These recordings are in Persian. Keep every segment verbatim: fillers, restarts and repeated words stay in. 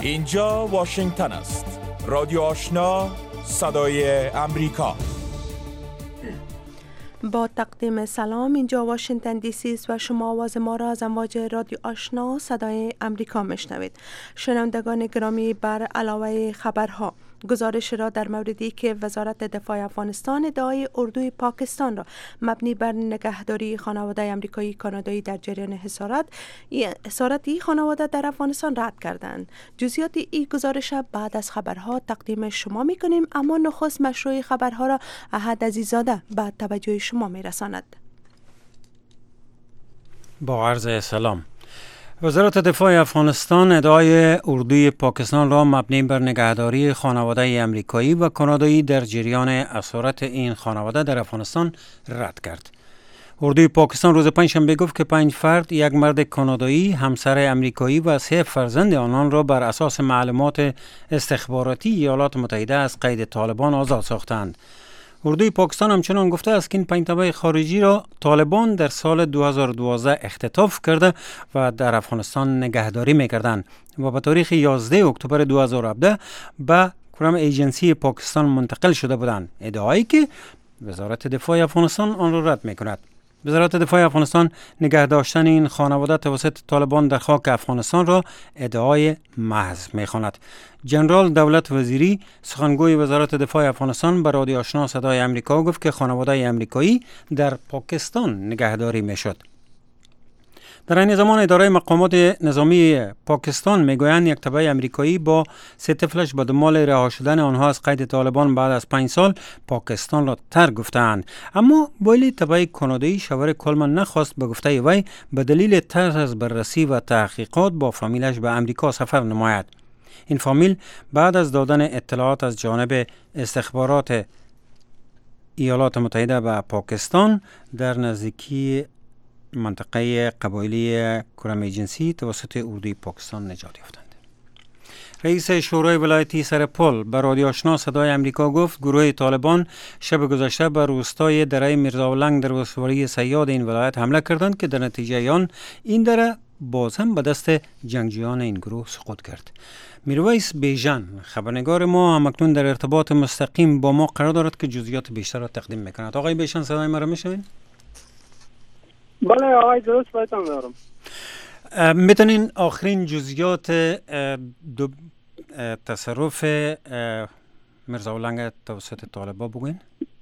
اینجا واشنگتن است. رادیو آشنا، صدای امریکا. با تقدیم سلام، اینجا واشنگتن دی سی است و شما آواز ما را از امواج رادیو آشنا صدای امریکا میشنوید. شنوندگان گرامی، بر علاوه خبرها، گزارش را در موردی که وزارت دفاع افغانستان ادعای اردوی پاکستان را مبنی بر نگهداری خانواده امریکایی کانادایی در جریان حصارت حصارت این خانواده در افغانستان رد کردند. جزئیات این گزارش بعد از خبرها تقدیم شما میکنیم، اما نخست مشروع خبرها را احد عزیزاده به توجه شما میرساند. با عرض سلام. وزارت دفاع افغانستان ادعای اردوی پاکستان را مبنی بر نگهداری خانواده امریکایی و کانادایی در جریان اسارت این خانواده در افغانستان رد کرد. اردوی پاکستان روز پنجشنبه گفت که پنج فرد، یک مرد کانادایی، همسر امریکایی و سه فرزند آنان را بر اساس معلومات استخباراتی ایالات متحده از قید طالبان آزاد ساختند. اردوی پاکستان همچنان گفته است که این پنج تبع خارجی را طالبان در سال دو هزار و دوازده اختطاف کرده و در افغانستان نگهداری می‌کردند و به تاریخ یازده اکتبر دو هزار و هفده به کرم ایجنسی پاکستان منتقل شده بودند، ادعایی که وزارت دفاع افغانستان آن را رد می‌کند. وزارت دفاع افغانستان نگه داشتن این خانواده توسط طالبان در خاک افغانستان را ادعای محض می‌خواند. جنرال دولت وزیری، سخنگوی وزارت دفاع افغانستان، به رادیو آشنا صدای امریکا گفت که خانواده امریکایی در پاکستان نگهداری می‌شد. در این زمان اداره مقامات نظامی پاکستان میگویند یک تبع امریکایی با سه طفلش به دنبال رها شدن آنها از قید طالبان بعد از پنج سال پاکستان را ترک گفتند. اما ولی تبع کانادایی شاور کلمن نخواست به گفته وی به دلیل ترس از بررسی و تحقیقات با فامیلش به امریکا سفر نماید. این فامیل بعد از دادن اطلاعات از جانب استخبارات ایالات متحده به پاکستان در نزدیکی منطقه قبایلی کرم ایجنسی توسط اردوی پاکستان نجات یافتند. رئیس شورای ولایتی سرپل به رادیو آشنا صدای امریکا گفت گروه طالبان شب گذشته به روستای دره میرزاولنگ در ولسوالی صیاد این ولایت حمله کردند که در نتیجه آن این دره باز هم به دست جنگجویان این گروه سقوط کرد. میرویس بیژن، خبرنگار ما، همکنون در ارتباط مستقیم با ما قرار دارد که جزئیات بیشتر را تقدیم میکند. آقای بیژن، صدای ما را میشنوید؟ بله آقای، درست بایدان دارم. میتونین آخرین جزئیات دو تصرف میرزاولنگ توسط طالبان بگوین؟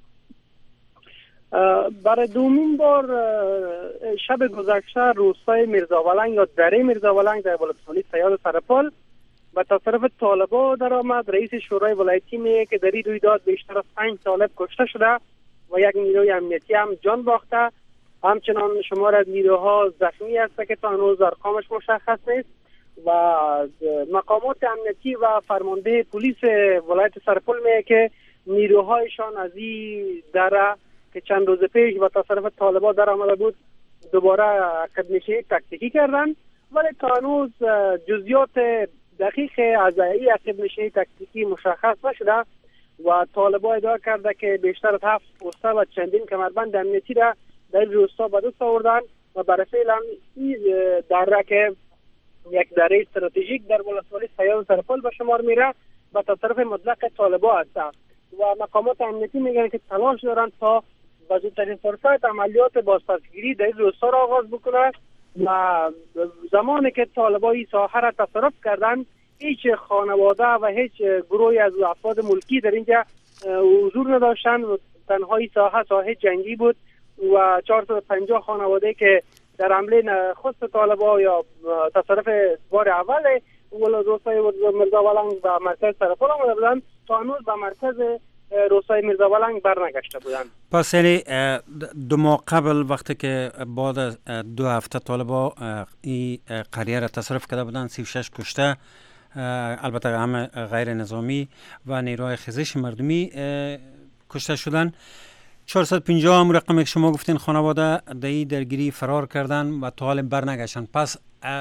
برای دومین بار شب گذشته روستای میرزاولنگ یا دره میرزاولنگ در ولسوالی صیاد سرپل به تصرف طالبان در آمد. رئیس شورای ولایتی میگه که در این رویداد بیشتر از پنج طالب کشته شده و یک نیروی امنیتی هم جان باخته. همچنان شمار از نیروها زخمی است که تا هنوز ارقامش مشخص نیست و مقامات امنیتی و فرمانده پلیس ولایت سرپل میگه که نیروهایشان از این دره که چند روز پیش به تصرف طالبان در آمده بود دوباره عقب‌نشینی تاکتیکی کردن، ولی تا هنوز جزئیات دقیق از این عقب‌نشینی تاکتیکی مشخص نشده و طالبان ادعا کرده که بیشتر از هفت پوسته و چندین کمربند امنیتی را در روستا به دست آوردن و برای فعلا این دره که یک دره استراتژیک در ولسوالی صیاد سرپل به شمار میره به تصرف مطلق طالبان است و مقامات امنیتی میگن که تلاش دارن تا به زودترین فرصت عملیات بازپسگیری در این روستا را آغاز بکنه و زمانی که طالبان این ساحه را تصرف کردن هیچ خانواده و هیچ گروهی از افراد ملکی در اینجا حضور نداشتن و تنها این ساحه ساحه جنگی بود و چهارصد و پنجاه خانواده که در حمله نخست طالبان یا تصرف بار اول روستای میرزاولنگ و مرکز سرپل آمده بودند تا هنوز به مرکز روستای میرزاولنگ برنگشته بودند. پس یعنی دو ماه قبل وقتی که بعد از دو هفته طالبان این قریه را تصرف کرده بودند، سی و شش کشته، البته همه غیر نظامی و نیروهای خیزش مردمی کشته شدند. چهارصد و پنجاه هم رقمی که شما گفتین خانواده در درگیری فرار کردن و تا حال برنگشتن. پس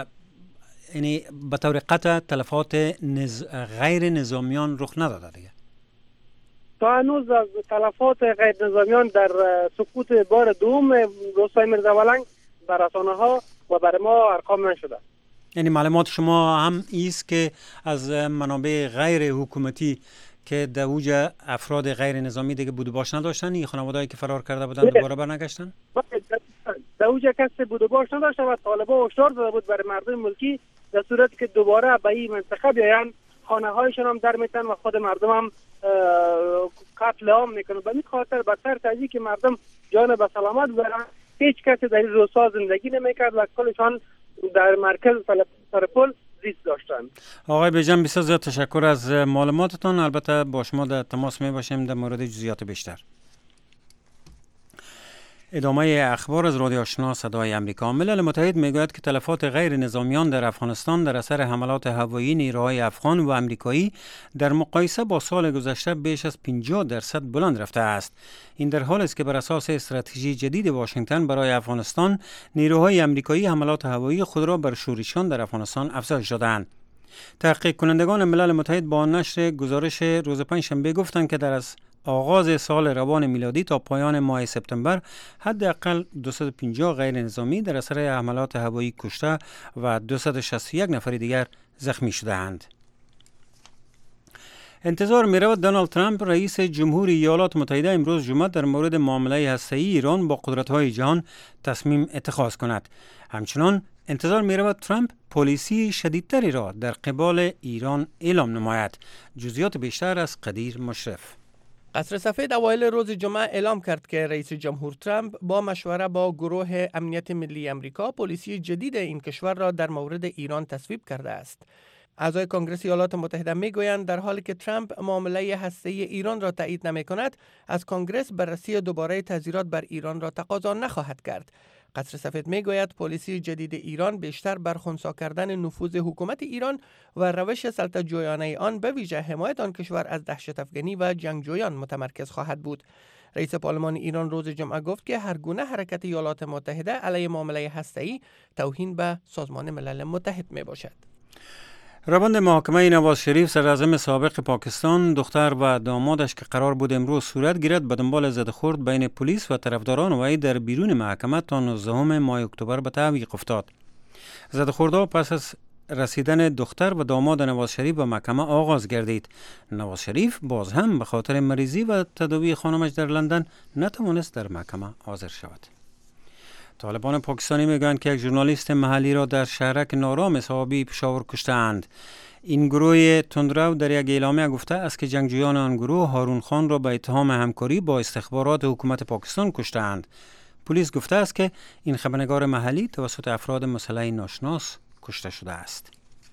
یعنی به طور قطع تلفات نز... غیر نظامیان رخ نداده دیگه؟ تا هنوز از تلفات غیر نظامیان در سقوط بار دوم روستای میرزاولنگ بر رسانه ها و بر ما ارقام نشده. یعنی معلومات شما هم ایست که از منابع غیر حکومتی که در اوج افراد غیر نظامی دیگه بود و باش نداشتن، این خانوادهایی که فرار کرده بودن دوباره برنگشتن؟ در اوج کسی بود و باش نداشتن و طالبان هشدار داده بود برای مردم ملکی در صورتی که دوباره به این منطقه بیاین خانه هایشان هم در میتن و خود مردم هم قتل عام میکنن. به این خاطر به سر تازی که مردم جان به سلامت برن، هیچ کسی در این روستا زندگی نمیکرد و کلشان در مرکز سرپل زیست داشتن. آقای بیژن بسیار زیاد تشکر از معلوماتتان. البته با شما در تماس می باشیم در مورد جزئیات بیشتر. ادامه اخبار از رادیو آشنا صدای امریکا. ملل متحد میگوید که تلفات غیر نظامیان در افغانستان در اثر حملات هوایی نیروهای افغان و امریکایی در مقایسه با سال گذشته بیش از پنجاه درصد بلند رفته است. این در حالی است که بر اساس استراتژی جدید واشنگتن برای افغانستان، نیروهای امریکایی حملات هوایی خود را بر شورشیان در افغانستان افزایش دادند. تحقیق کنندگان ملل متحد با نشر گزارش روز پنجشنبه گفتند که در از آغاز سال روان میلادی تا پایان ماه سپتامبر حداقل دویست و پنجاه غیر نظامی در اثر حملات هوایی کشته و دویست و شصت و یک نفر دیگر زخمی شده‌اند. انتظار می‌رود دونالد ترامپ رئیس جمهوری ایالات متحده امروز جمعه در مورد معامله هسته‌ای ایران با قدرت‌های جهان تصمیم اتخاذ کند. همچنان انتظار می‌رود ترامپ پالیسی شدیدتری را در قبال ایران اعلام نماید. جزئیات بیشتر از قدیر مشرف. قصر سفید اوایل روز جمعه اعلام کرد که رئیس جمهور ترامپ با مشوره با گروه امنیت ملی امریکا پالیسی جدید این کشور را در مورد ایران تصویب کرده است. اعضای کنگره ایالات متحده میگویند در حالی که ترامپ معامله هسته‌ای ایران را تایید نمی‌کند، از کنگره بررسی دوباره تذیرات بر ایران را تقاضا نخواهد کرد. قصر سفید میگوید پالیسی جدید ایران بیشتر بر خنثی کردن نفوذ حکومت ایران و روش سلطه جویانه آن به ویژه حمایت آن کشور از دهشت افکنی و جنگجویان متمرکز خواهد بود. رئیس پارلمان ایران روز جمعه گفت که هر گونه حرکت ایالات متحده علیه معامله هسته‌ای توهین به سازمان ملل متحد می باشد. روند محاکمه نواز شریف صدراعظم سابق پاکستان، دختر و دامادش که قرار بود امروز صورت گیرد به دنبال زدخورد بین پلیس و طرفداران وی در بیرون محکمه تا نوزدهم ماه اکتبر به تعویق افتاد. زدخوردها پس از رسیدن دختر و داماد نواز شریف به محکمه آغاز گردید. نواز شریف باز هم به خاطر مریضی و تداوی خانمش در لندن نتوانست در محکمه حاضر شود. طالبان پاکستانی میگویند که یک ژورنالیست محلی را در شهرک نارام صحابی پشاور کشته‌اند. این گروه تندرو در یک اعلامیه گفته است که جنگجویان آن گروه هارون خان را به اتهام همکاری با استخبارات حکومت پاکستان کشته‌اند. پلیس گفته است که این خبرنگار محلی توسط افراد مسلح ناشناس کشته شده است.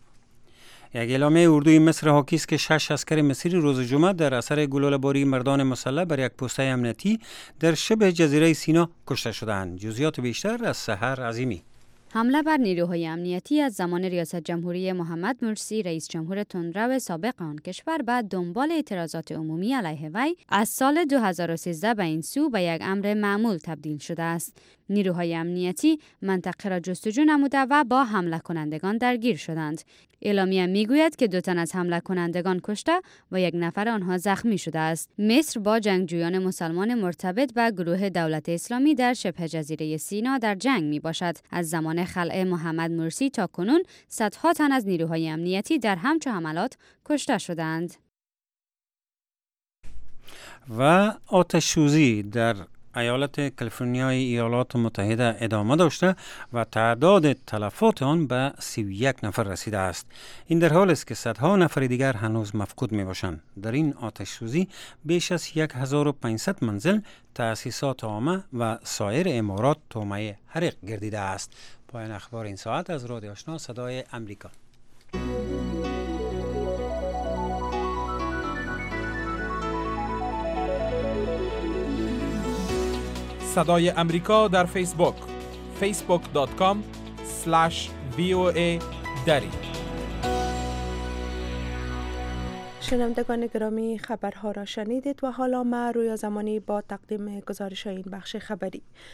یک اعلامیه اردوی مصر حاکی است که شش عسکر مصری روز جمعه در اثر گلوله‌باری مردان مسلح بر یک پست امنیتی در شبه جزیره سینا کشته شدند. جزئیات بیشتر از سحر عظیمی. حمله بر نیروهای امنیتی از زمان ریاست جمهوری محمد مرسی رئیس جمهور تندرو سابق آن کشور بعد دنبال اعتراضات عمومی علیه وی از سال دو هزار و سیزده به این سو به یک امر معمول تبدیل شده است. نیروهای امنیتی منطقه را جستجو نموده و با حمله کنندگان درگیر شدند. اعلامیه میگوید که دو تن از حمله کنندگان کشته و یک نفر آنها زخمی شده است. مصر با جنگجویان مسلمان مرتبط به گروه دولت اسلامی در شبه جزیره سینا در جنگ می باشد. از زمان خلع محمد مرسی تا کنون صدها تن از نیروهای امنیتی در همچو حملات کشته شدند. و آتش‌سوزی در ایالت کالیفرنیای ایالات متحده ادامه داشته و تعداد تلفات آن به سی و یک نفر رسیده است. این در حالی است که صدها نفر دیگر هنوز مفقود می باشند. در این آتش سوزی بیش از هزار و پانصد منزل، تأسیسات عامه و سایر عمارات طعمه حریق گردیده است. پایان اخبار این ساعت از رادیو آشنا صدای امریکا. صدای امریکا در فیسبوک فیسبوک دات کام اسلش وی او ای دری. شنوندگان گرامی، خبرها را شنیدید و حالا ما رویا زمانی با تقدیم گزارش این بخش خبری.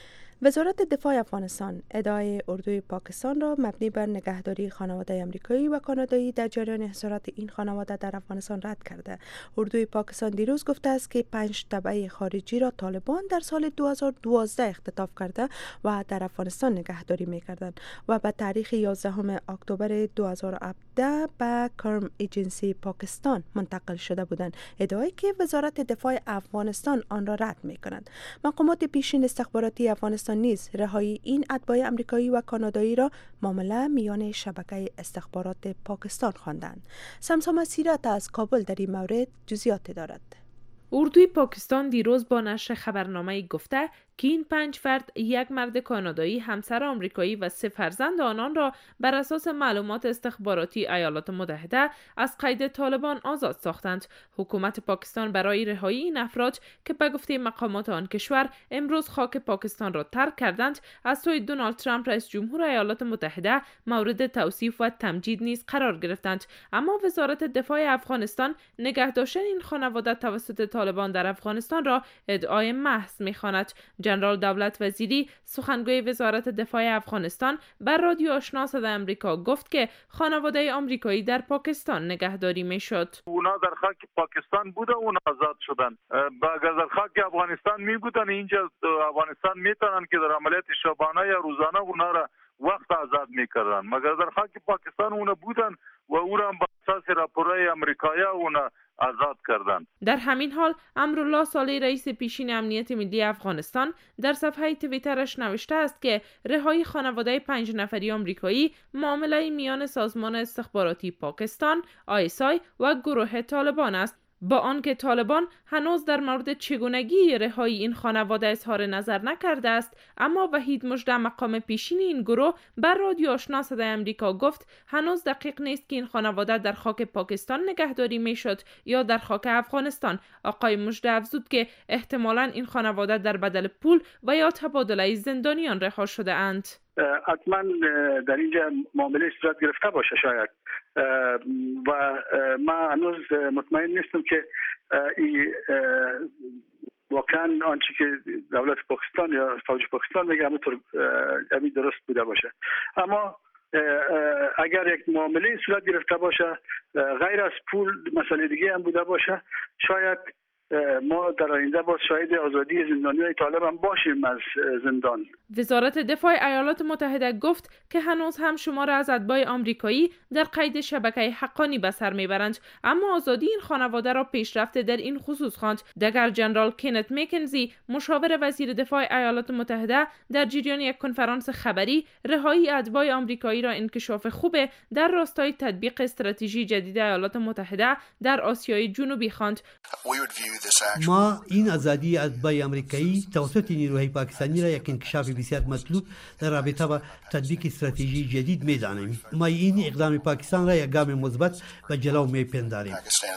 وزارت دفاع افغانستان ادعای اردوی پاکستان را مبنی بر نگهداری خانواده آمریکایی و کانادایی در جریان حصارت این خانواده در افغانستان رد کرده. اردوی پاکستان دیروز گفته است که پنج تبعه خارجی را طالبان در سال دو هزار و دوازده اختطاف کرده و در افغانستان نگهداری می‌کردند و به تاریخ یازدهم اکتبر دو هزار و هفده به کرم ایجنسی پاکستان منتقل شده بودند، ادعایی که وزارت دفاع افغانستان آن را رد می‌کند. مقامات پیشین استخباراتی افغانستان نیز رهایی این اتباع آمریکایی و کانادایی را معامله میان شبکه استخبارات پاکستان خواندند. سمسام سیرت از کابل در این مورد جزئیات دارد. اردوی پاکستان دیروز با نشر خبرنامه‌ای گفته که این پنج فرد، یک مرد کانادایی، همسر آمریکایی و سه فرزند آنان را بر اساس معلومات استخباراتی ایالات متحده از قید طالبان آزاد ساختند. حکومت پاکستان برای رهایی این افراد که به گفته مقامات آن کشور امروز خاک پاکستان را ترک کردند، از سوی دونالد ترامپ رئیس جمهور ایالات متحده مورد توصیف و تمجید نیز قرار گرفتند. اما وزارت دفاع افغانستان نگه داشتن این خانواده توسط طالبان در افغانستان را ادعای محض می‌خواند. جنرال دولت وزیری، سخنگوی وزارت دفاع افغانستان، بر رادیو آشنا صدای آمریکا گفت که خانواده آمریکایی در پاکستان نگهداری میشد. اونا در خاک پاکستان بوده، اونا آزاد شدن. اگر در خاک افغانستان می بودن، اینجا افغانستان میتونن که در عملیات شبانه یا روزانه اونا را وقت آزاد میکردن، مگر در خاک پاکستان اونا بودن و اونا هم با اساس راپورهای آمریکایی اونا آزاد کردند. در همین حال امرالله صالح، رئیس پیشین امنیت ملی افغانستان، در صفحه توییترش نوشته است که رهایی خانواده پنج نفری آمریکایی معامله میان سازمان استخباراتی پاکستان، آی اس آی و گروه طالبان است، با آنکه طالبان هنوز در مورد چگونگی رهایی این خانواده اظهار نظر نکرده است، اما وحید مژده، مقام پیشین این گروه، بر رادیو آشنا صدای آمریکا گفت هنوز دقیق نیست که این خانواده در خاک پاکستان نگهداری میشد یا در خاک افغانستان. آقای مژده افزود که احتمالاً این خانواده در بدل پول و یا تبادله زندانیان رها شده اند. حتما در اینجا معامله صورت گرفته باشه شاید، و ما هنوز مطمئن نیستم که این واقعا آنچه که دولت پاکستان یا فوج پاکستان میگه همونطور همین درست بوده باشه. اما اگر یک معامله صورت گرفته باشه غیر از پول مسئله دیگه هم بوده باشه، شاید ما در آینده باز شاهد آزادی زندانیان طالب هم باشیم از زندان. وزارت دفاع ایالات متحده گفت که هنوز هم شمار از اتباع آمریکایی در قید شبکه حقانی به سر میبرند، اما آزادی این خانواده را پیشرفت در این خصوص خواند. دگر جنرال کینت میکنزی، مشاور وزیر دفاع ایالات متحده، در جریان یک کنفرانس خبری رهایی اتباع آمریکایی را انکشاف خوبه در راستای تطبیق استراتژی جدید ایالات متحده در آسیای جنوبی خواند. ما این آزادی اتباع آمریکایی توسط نیروهای پاکستانی را یک انکشاف بسیار مطلوب در رابطه با تطبیق استراتژی جدید می‌دانیم. ما این اقدام پاکستان را یک گام مثبت و جلو می‌پنداریم.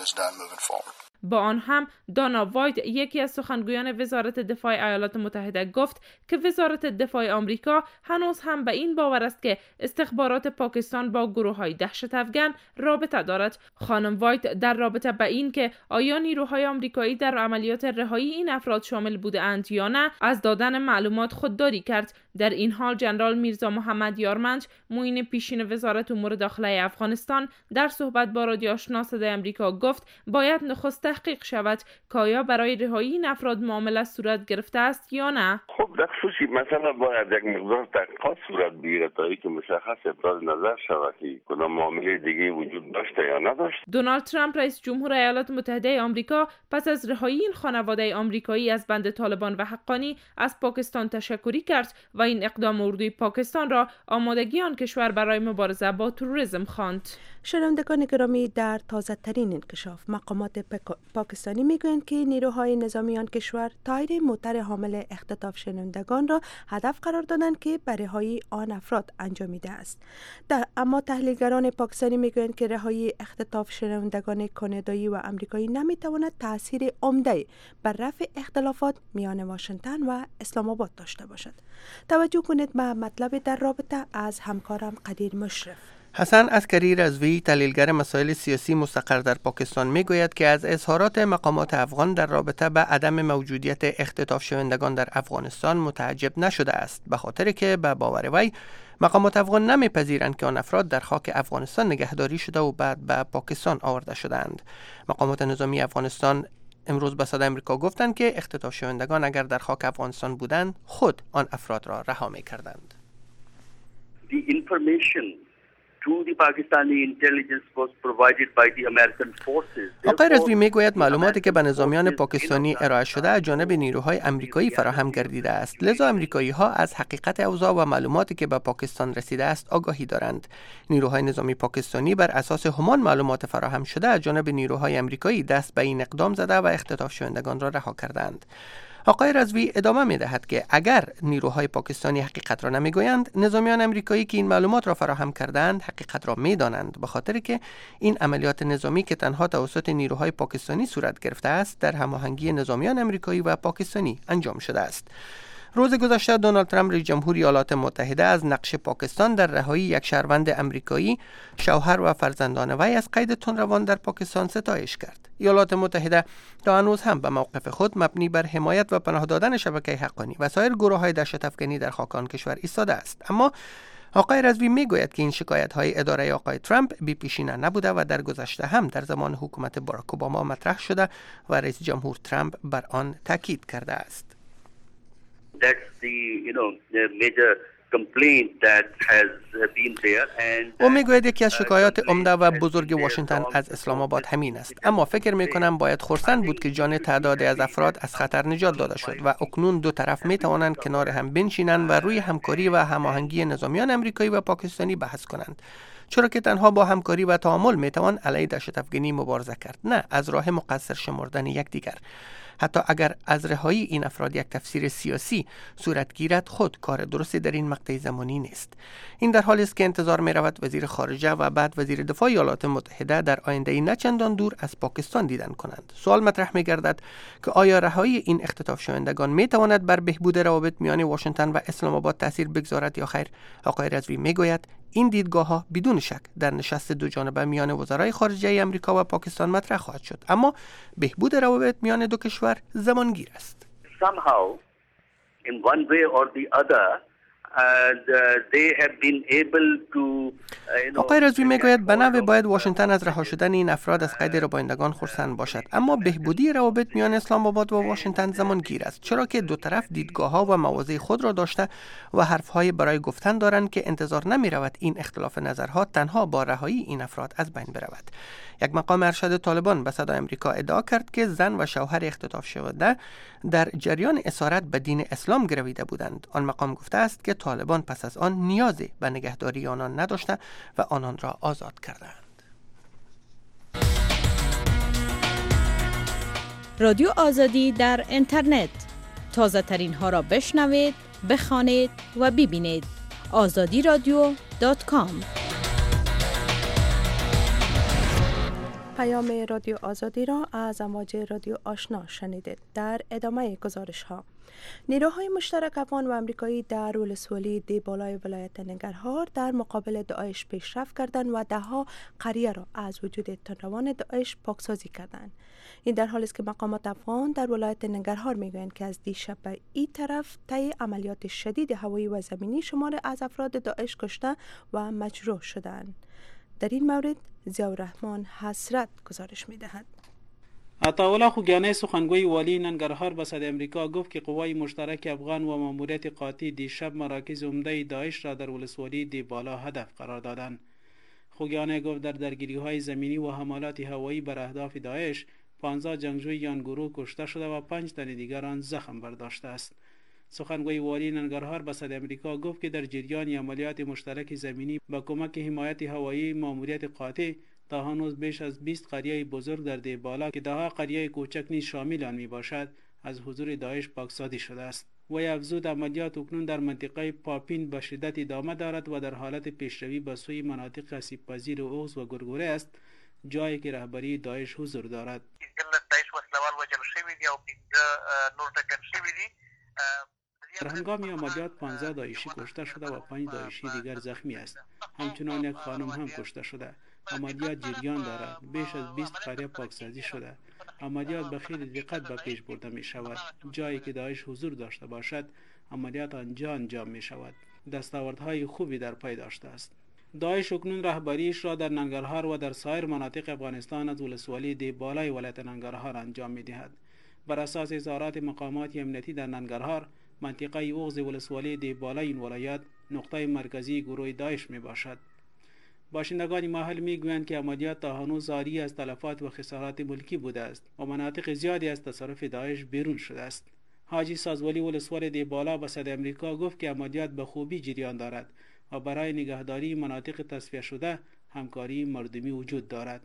با آن هم دانا وایت، یکی از سخنگویان وزارت دفاع ایالات متحده، گفت که وزارت دفاع آمریکا هنوز هم به این باور است که استخبارات پاکستان با گروه‌های دهشت افغان رابطه دارد. خانم وایت در رابطه با این که آیا نیروهای آمریکایی در عملیات رهایی این افراد شامل بودند یا نه، از دادن معلومات خودداری کرد. در این حال جنرال میرزا محمد یارمنج، معین پیشین وزارت امور داخلی افغانستان، در صحبت با رادیو آشنا صدای آمریکا گفت باید نخست تحقیق شود که آیا برای رهایی این افراد معامله صورت گرفته است یا نه. خب در خصوصی مثلا باید یک مقدار تحقیقات صورت بگیرد تا اینکه مشخص ابراز نظر شود که کدام معامله دیگه وجود داشته یا نداشت. دونالد ترامپ، رئیس جمهور ایالات متحده آمریکا، پس از رهایی این خانواده آمریکایی از بند طالبان و حقانی از پاکستان تشکری کرد و این اقدام اردوی پاکستان را آمادگی آن کشور برای مبارزه با تروریسم خواند. شنوندگان گرامی، در تازه ترین انکشاف مقامات پاکستانی میگویند که نیروهای نظامی آن کشور تایر موتر حامل اختطاف شنوندگان را هدف قرار دادند که به رهایی آن افراد انجامیده است. اما تحلیلگران پاکستانی میگویند که رهایی اختطاف شنوندگان کانادایی و آمریکایی نمیتواند تاثیر عمده بر رفع اختلافات میان واشنگتن و اسلام آباد داشته باشد. توجه کنید به مطلب در رابطه از همکارم قدیر مشرف. حسن عسکری رضوی، تحلیلگر مسائل سیاسی مستقر در پاکستان، میگوید که از اظهارات مقامات افغان در رابطه به عدم موجودیت اختطاف شوندگان در افغانستان متعجب نشده است، به خاطر که به باور وی مقامات افغان نمیپذیرند که آن افراد در خاک افغانستان نگهداری شده و بعد به پاکستان آورده شدند. مقامات نظامی افغانستان امروز به صدای آمریکا گفتند که اختطاف شوندگان اگر در خاک افغانستان بودند خود آن افراد را رها می‌کردند. The information to the Pakistani intelligence was provided by the American forces. آقای رضوی میگوید معلوماتی که به نظامیان پاکستانی ارائه شده از جانب نیروهای آمریکایی فراهم گردیده است، لذا آمریکایی ها از حقیقت اوضاع و معلوماتی که به پاکستان رسیده است آگاهی دارند. نیروهای نظامی پاکستانی بر اساس همان معلومات فراهم شده از جانب نیروهای آمریکایی دست به این اقدام زده و اختطاف شوندگان را رها کردند. آقای رضوی ادامه می دهد که اگر نیروهای پاکستانی حقیقت را نمیگویند، نظامیان آمریکایی که این معلومات را فراهم کردند حقیقت را می دانند، به خاطر که این عملیات نظامی که تنها توسط نیروهای پاکستانی صورت گرفته است در هماهنگی نظامیان آمریکایی و پاکستانی انجام شده است. روز گذشته دونالد ترامپ رئیس جمهور ایالات متحده از نقش پاکستان در رهایی یک شهروند آمریکایی، شوهر و فرزندان وی از قید تندروان در پاکستان ستایش کرد. ایالات متحده تا هنوز هم به موقف خود مبنی بر حمایت و پناه دادن شبکه حقانی و سایر گروه‌های دهشت افکنی در خاک آن کشور ایستاده است. اما آقای رضوی میگوید که این شکایت‌های اداره آقای ترامپ بی‌پیشینه نبوده و در گذشته هم در زمان حکومت باراک اوباما مطرح شده و رئیس جمهور ترامپ بر آن تاکید کرده است. That's the, you know, the major complaint that has been there and او میگوید یکی از شکایات عمده و بزرگ واشنگتن از اسلام آباد همین است، اما فکر میکنم باید خرسند بود که جان تعدادی از افراد از خطر نجات داده شد و اکنون دو طرف میتوانند کنار هم بنشینند و روی همکاری و هماهنگی نظامیان آمریکایی و پاکستانی بحث کنند، چرا که تنها با همکاری و تعامل میتوان علیه دهشت افکنی مبارزه کرد، نه از راه مقصر شمردن یکدیگر. حتی اگر از رهایی این افراد یک تفسیر سیاسی صورت گیرد، خود کار درستی در این مقطع زمانی نیست. این در حالی است که انتظار می رود وزیر خارجه و بعد وزیر دفاع ایالات متحده در آینده نه چندان دور از پاکستان دیدن کنند. سوال مطرح می گردد که آیا رهایی این اختطاف شوندگان می تواند بر بهبود روابط میان واشنگتن و اسلام آباد تاثیر بگذارد یا خیر؟ آقای رضوی می گوید این دیدگاه ها بدون شک در نشست دو جانبه میان وزرای خارجه آمریکا و پاکستان مطرح خواهد شد، اما بهبود روابط میان دو کشور زمانگیر است. Somehow, in one way or the other, and uh, they have been able to uh, you know, آقای رضوی میگوید به نوع باید واشنگتن از رها شدن این افراد از قید ربایندگان خرسند باشد، اما بهبودی روابط میان اسلام آباد و واشنگتن زمانگیر است، چرا که دو طرف دیدگاه‌ها و مواضع خود را داشته و حرف‌های برای گفتن دارند که انتظار نمی‌رود این اختلاف نظرها تنها با رهایی این افراد از بین برود. یک مقام ارشد طالبان به صدای آمریکا ادعا کرد که زن و شوهر اختطاف شده در جریان اسارت به دین اسلام گرویده بودند. آن مقام گفته است که طالبان پس از آن نیازی به نگهداری آنان نداشته و آنان را آزاد کردند. رادیو آزادی در اینترنت، تازه ترین ها را بشنوید، بخوانید و ببینید. آزادی رادیو دات کام. پیام رادیو آزادی را از امواج رادیو آشنا شنیدید. در ادامه گزارش ها، نیروهای مشترک افغان و آمریکایی در ولسوالی دیبالای ولایت ننگرهار در مقابل داعش پیشرفت کردند و دهها قریه را از وجود تندروان داعش پاکسازی کردند. این در حالی است که مقامات افغان در ولایت ننگرهار میگویند که از دیشب به این طرف طی عملیات شدید هوایی و زمینی شمار از افراد داعش کشته و مجروح شدند. در این مورد ضیاءالرحمن حسرت گزارش می‌دهد. عطاالله خوگیانی سخنگوی والی ننگرهار به صدای آمریکا گفت که قوای مشترک افغان و ماموریت قاطع دیشب مراکز عمده داعش را در ولسوالی دیبالا هدف قرار دادند. خوگیانی گفت در درگیری‌های زمینی و حملات هوایی بر اهداف داعش پانزده جنگجوی آن گروه کشته شده و پنج تن دیگر آن زخم برداشته است. سخنگوی والی ننگرهار به صدای آمریکا گفت که در جریان عملیات مشترک زمینی با کمک حمایت هوایی ماموریت قاطع تا هنوز بیش از بیست قریه بزرگ در دیبالا که ده قریه کوچک نیز شامل آن می باشد از حضور داعش پاکسازی شده است. وی افزود عملیات اکنون در منطقه پاپین به شدت ادامه دارد و در حالت پیشروی به سوی مناطق آسیب پذیر اوغز و گرگوره است، جایی که رهبری داعش حضور دارد. در هنگام عملیات پانزده داعشی کشته شده و پنج داعشی دیگر زخمی است. همچنان یک خانم هم کشته شده. عملیات جریان دارد. بیش از بیست قریه پاکسازی شده. عملیات به خیلی دقت به پیش برده می شود. جایی که داعش حضور داشته باشد عملیات آنجا انجام می شود. دستاوردهای خوبی در پی داشته است. داعش اکنون رهبریش را در ننگرهار و در سایر مناطق افغانستان از ولسوالی دی بالای ولایت ننگرهار انجام می دهد. بر اساس اظهارات مقامات امنیتی در ننگرهار، منطقه اوغز ولسوالی دی بالای این ولایت نقطه مرکزی گروه داعش می باشد. باشندگان محل می گویند که عملیات تا هنوز عاری از تلفات و خسارات ملکی بوده است و مناطق زیادی از تصرف داعش بیرون شده است. حاجی سازولی ولسوالی دی بالا به صدای امریکا گفت که عملیات به خوبی جریان دارد و برای نگهداری مناطق تصفیه شده همکاری مردمی وجود دارد.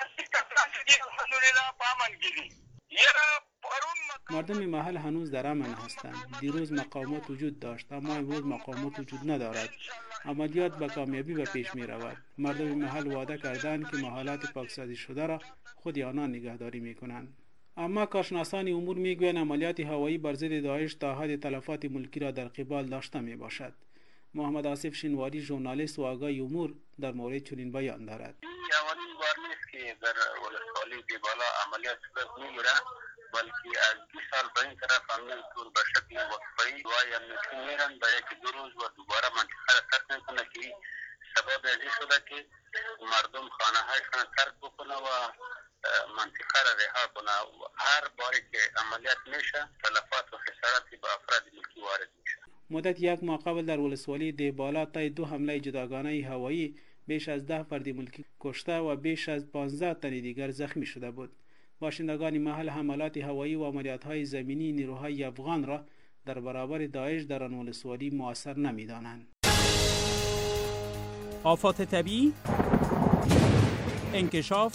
مردم محل هنوز در امن هستند. دیروز مقاومت وجود داشت اما امروز مقاومت وجود ندارد. عملیات به کامیابی به پیش می رود. مردم محل وعده کردند که محلات پاکسازی شده را خود آنان نگهداری می کنند. اما کارشناسان امور می گویند عملیات هوایی بر ضد داعش تا حد تلفات ملکی را در قبال داشته می باشد. محمد آصف شینواری ژورنالیست و آگاه امور در مورد چنین بیان دارد. اولین بار نیست که در ولسوالی دی بالا عملیات صورت میگیره، بلکه از دو سال به این طرف همین طور به شکل وقفه‌ای دعای امنیتی میرن و یک دو روز و دوباره منطقه را ترک میکنه که سبب از این شده که مردم خانه هایشان ترک بکنه و منطقه را رها کنه. هر باری که عملیات میشه تلفات و خساراتی به افراد ملکی وارد میشه. مدت یک ماه قبل در ولسوالی دی بالا طی دو حمله جداگانه هوایی بیش از ده فرد ملکی کشته و بیش از پانزده تن دیگر زخمی شده بود. باشندگان محل حملات هوایی و عملیات‌های زمینی نیروهای افغان را در برابر داعش در آن ولسوالی مؤثر نمی‌دانند. آفات طبیعی، انکشاف،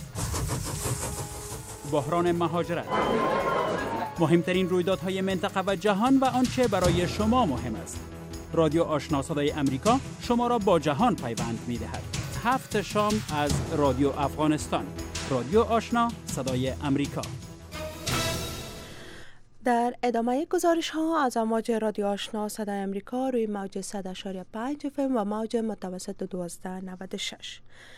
بحران مهاجرت، مهمترین رویدادهای منطقه و جهان و آنچه برای شما مهم است. رادیو آشنا صدای امریکا شما را با جهان پیوند می‌دهد. هفت شام از رادیو افغانستان. رادیو آشنا صدای امریکا. در ادامه گزارش ها از امواج رادیو آشنا صدای امریکا روی موج صد اشاری پنج اف ام و موج متوسط دوازده نود و شش.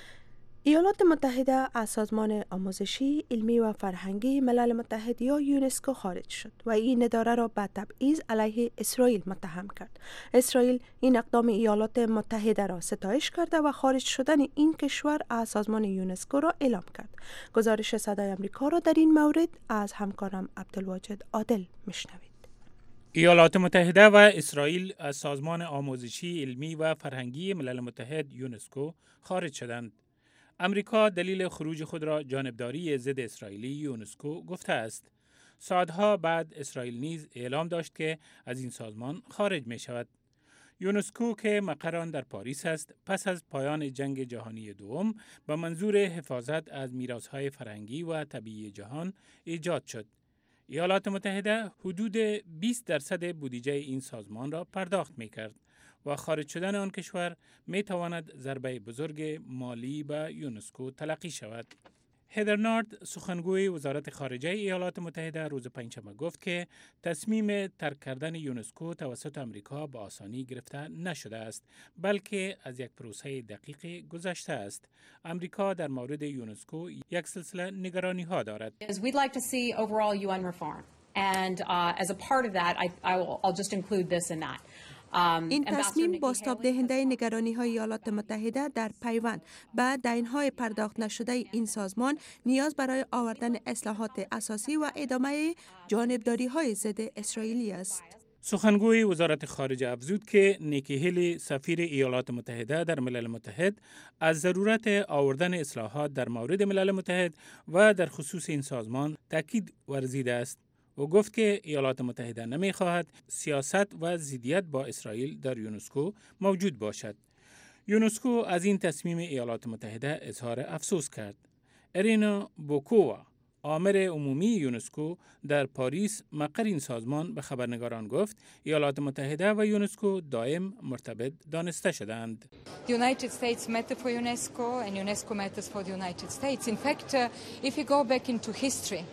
ایالات متحده از سازمان آموزشی، علمی و فرهنگی ملل متحد یا یونسکو خارج شد و این اداره را به تبعیض علیه اسرائیل متهم کرد. اسرائیل این اقدام ایالات متحده را ستایش کرده و خارج شدن این کشور از سازمان یونسکو را اعلام کرد. گزارش صدای آمریکا را در این مورد از همکارم عبدالواجد عادل میشنوید. ایالات متحده و اسرائیل از سازمان آموزشی، علمی و فرهنگی ملل متحد یونسکو خارج شدند. امریکا دلیل خروج خود را جانبداری ضد اسرائیلی یونسکو گفته است. ساعتها بعد اسرائیل نیز اعلام داشت که از این سازمان خارج می شود. یونسکو که مقر آن در پاریس است، پس از پایان جنگ جهانی دوم به منظور حفاظت از میراث‌های فرهنگی و طبیعی جهان ایجاد شد. ایالات متحده حدود بیست درصد بودجه این سازمان را پرداخت می کرد و خارج شدن آن کشور می تواند ضربه بزرگ مالی به یونسکو تلقی شود. هدر نارد، سخنگوی وزارت خارجه ایالات متحده، روز پنجشنبه گفت که تصمیم ترک کردن یونسکو توسط امریکا به آسانی گرفته نشده است، بلکه از یک پروسه دقیق گذشته است. امریکا در مورد یونسکو یک سلسله نگرانی ها دارد. We'd like to see overall U N reform, and uh, as a part of that, I, I will, I'll just include this in that. این تصمیم بازتاب دهنده نگرانی های ایالات متحده در پیوند به دین‌های پرداخت نشده این سازمان، نیاز برای آوردن اصلاحات اساسی و ادامه جانبداری های ضد اسرائیلی است. سخنگوی وزارت خارجه افزود که نیکی هیلی، سفیر ایالات متحده در ملل متحد، از ضرورت آوردن اصلاحات در مورد ملل متحد و در خصوص این سازمان تاکید ورزیده است و گفت که ایالات متحده نمی‌خواهد سیاست و ضدیت با اسرائیل در یونسکو موجود باشد. یونسکو از این تصمیم ایالات متحده اظهار افسوس کرد. ارینا بوکووا، آمر عمومی یونسکو در پاریس مقر این سازمان، به خبرنگاران گفت ایالات متحده و یونسکو دائم مرتبط دانسته شدند. The United States matter for UNESCO and UNESCO matters for the United States. In fact, uh, if you go back into history,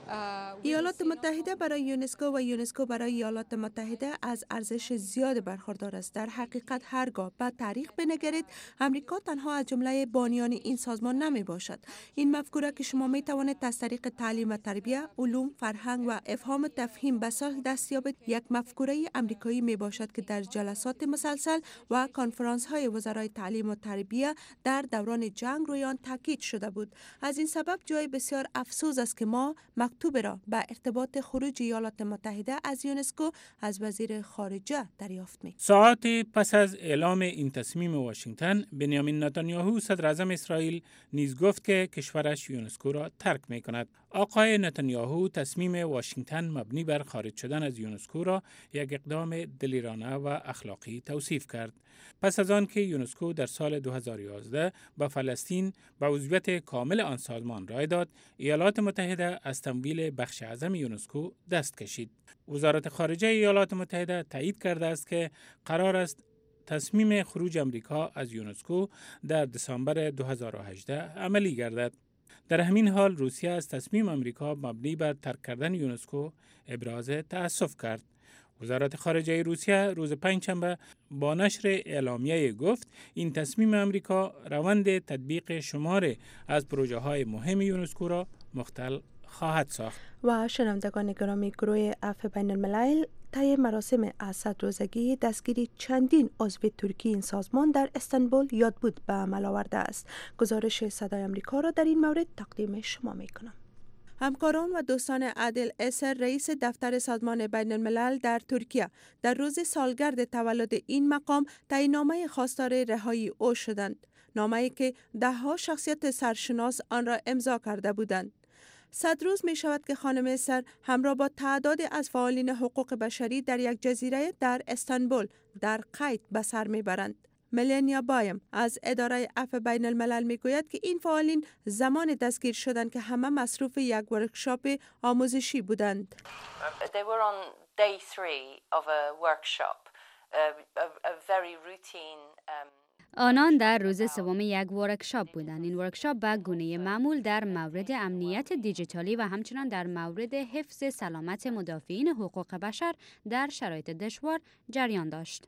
ایالات متحده برای یونسکو و یونسکو برای ایالات متحده از ارزش زیاد برخوردار است. در حقیقت هرگاه به تاریخ بنگرید، امریکا تنها از جمله بانیان این سازمان نمی باشد. این مفکوره که شما می توانید از طریق تعلیم و تربیت، علوم، فرهنگ و افهام و تفهیم به صلح دست یابید، یک مفکوره امریکایی می باشد که در جلسات مسلسل و کنفرانس های وزرای تعلیم و تربیت در دوران جنگ روی آن تاکید شده بود. از این سبب جای بسیار افسوس است که ما مکتوب را به ارتباط خروج ایالات متحده از یونسکو از وزیر خارجه دریافت می. ساعات پس از اعلام این تصمیم واشنگتن، بنیامین نتانیاهو صدر اعظم اسرائیل نیز گفت که کشورش یونسکو را ترک می کند. آقای نتانیاهو تصمیم واشنگتن مبنی بر خارج شدن از یونسکو را یک اقدام دلیرانه و اخلاقی توصیف کرد. پس از آن که یونسکو در سال دو هزار و یازده به فلسطین به عضویت کامل آن سازمان رای داد، ایالات متحده از تمویل بخش اعظم یونسکو دست کشید. وزارت خارجه ایالات متحده تایید کرده است که قرار است تصمیم خروج امریکا از یونسکو در دسامبر دو هزار و هجده عملی گردد. در همین حال روسیه از تصمیم امریکا مبنی بر ترک کردن یونسکو ابراز تأسف کرد. وزارت خارجه روسیه روز پنجشنبه با نشر اعلامیه گفت این تصمیم امریکا روند تطبیق شمار از پروژه های مهم یونسکو را مختل خواهد ساخت. و شنوندگان گرامی، گروه عفو بین الملل طی مراسم صد روزگی دستگیری چندین عضو ترکی این سازمان در استانبول یاد بود به عمل آورده است. گزارش صدای آمریکا را در این مورد تقدیم شما می کنم. همکاران و دوستان عادل اسر، رئیس دفتر سازمان بین الملل در ترکیه، در روز سالگرد تولد این مقام تعیین‌نامه خواستار رهایی او شدند. نامه‌ای که ده‌ها شخصیت سرشناس آن را امضا کرده بودند. صد روز می شود که خانم اسر همراه با تعدادی از فعالین حقوق بشری در یک جزیره در استانبول در قید به سر می برند. ملینیا بایم از اداره عفو بین الملل می گوید که این فعالین زمان دستگیر شدند که همه مصروف یک ورکشاپ آموزشی بودند. They were on day three of a workshop, a, a very routine um... آنان در روز سوم یک ورکشاپ بودند. این ورکشاپ به گونه معمول در مورد امنیت دیجیتالی و همچنان در مورد حفظ سلامت مدافعین حقوق بشر در شرایط دشوار جریان داشت.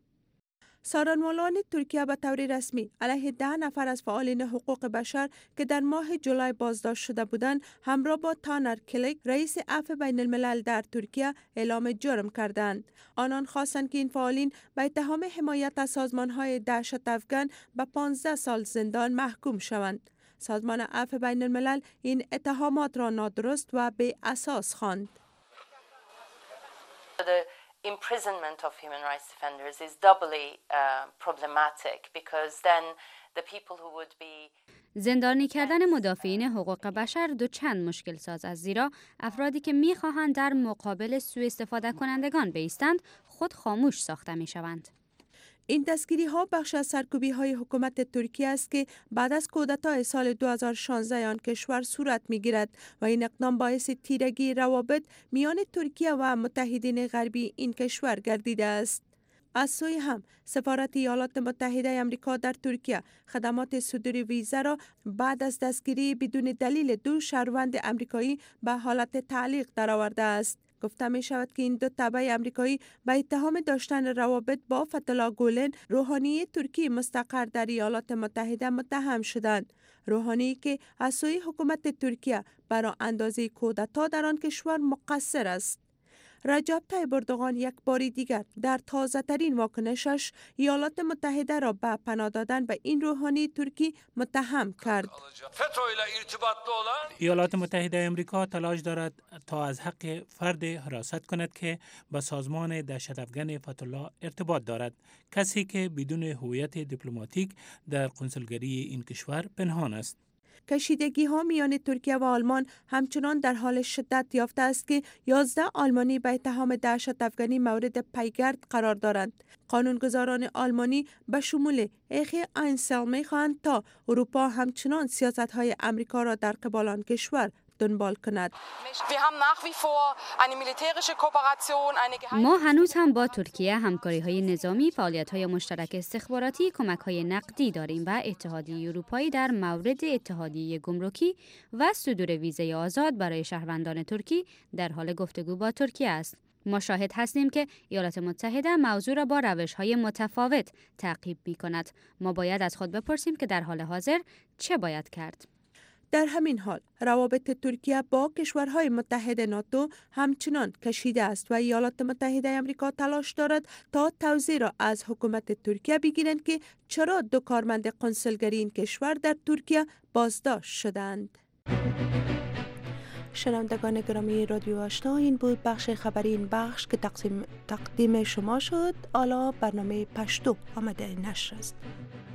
سارنوالان ترکیه به طور رسمی علیه ده نفر از فعالین حقوق بشر که در ماه جولای بازداشت شده بودند همراه با تانر کلیک، رئیس عفو بین الملل در ترکیه، اعلام جرم کردند. آنان خواستند که این فعالین به اتهام حمایت از سازمان‌های دهشت افکن به پانزده سال زندان محکوم شوند. سازمان عفو بین الملل این اتهامات را نادرست و بی اساس خواند. Imprisonment of human rights defenders is doubly uh, problematic because then the people who would be زندانی کردن مدافعین حقوق بشر دو چند مشکل ساز است، زیرا افرادی که می‌خواهند در مقابل سوء استفاده کنندگان بایستند خود خاموش ساخته می‌شوند. این دستگیری ها بخش از سرکوبی های حکومت ترکیه است که بعد از کودتای سال دو هزار و شانزده آن کشور صورت می گیرد و این اقدام باعث تیرگی روابط میان ترکیه و متحدین غربی این کشور گردیده است. از سوی هم سفارت ایالات متحده آمریکا در ترکیه خدمات صدور ویزا را بعد از دستگیری بدون دلیل دو شهروند آمریکایی به حالت تعلیق درآورده است. گفته می شود که این دو تبع آمریکایی به اتهام داشتن روابط با فتح‌الله گولن، روحانی ترکی مستقر در ایالات متحده، متهم شدند. روحانی که از سوی حکومت ترکیه برای اندازه کودتا در آن کشور مقصر است. رجب طیب اردوغان یک بار دیگر در تازه ترین واکنشش ایالات متحده را به پناه دادن به این روحانی ترکی متهم کرد. ایالات متحده آمریکا تلاش دارد تا از حق فرد حراست کند که با سازمان دهشت افکن فتح‌الله ارتباط دارد، کسی که بدون هویت دیپلماتیک در قنصلگری این کشور پنهان است. کشیدگی ها میان ترکیه و آلمان همچنان در حال شدت یافته است که یازده آلمانی به اتهام دهشت افکنی مورد پیگرد قرار دارند. قانونگذاران آلمانی به شمول اخی اینسل می خواهند تا اروپا همچنان سیاست های امریکا را در قبال آن کشور دنبال کند. ما هنوز هم با ترکیه همکاری‌های نظامی، فعالیت‌های مشترک استخباراتی، کمک‌های نقدی داریم و اتحادیه اروپایی در مورد اتحادیه گمرکی و صدور ویزای آزاد برای شهروندان ترکی در حال گفتگو با ترکیه است. ما شاهد هستیم که ایالات متحده موضوع را با روش‌های متفاوت تعقیب می‌کند. ما باید از خود بپرسیم که در حال حاضر چه باید کرد. در همین حال روابط ترکیه با کشورهای متحد ناتو همچنان کشیده است و ایالات متحده آمریکا تلاش دارد تا توضیح را از حکومت ترکیه بگیرند که چرا دو کارمند قنصلگری این کشور در ترکیه بازداشت شدند. شنوندگان گرامی رادیو آشنا، این بود بخش خبری این بخش که تقسیم تقدیم شما شد. حالا برنامه پشتو آمده نشر است.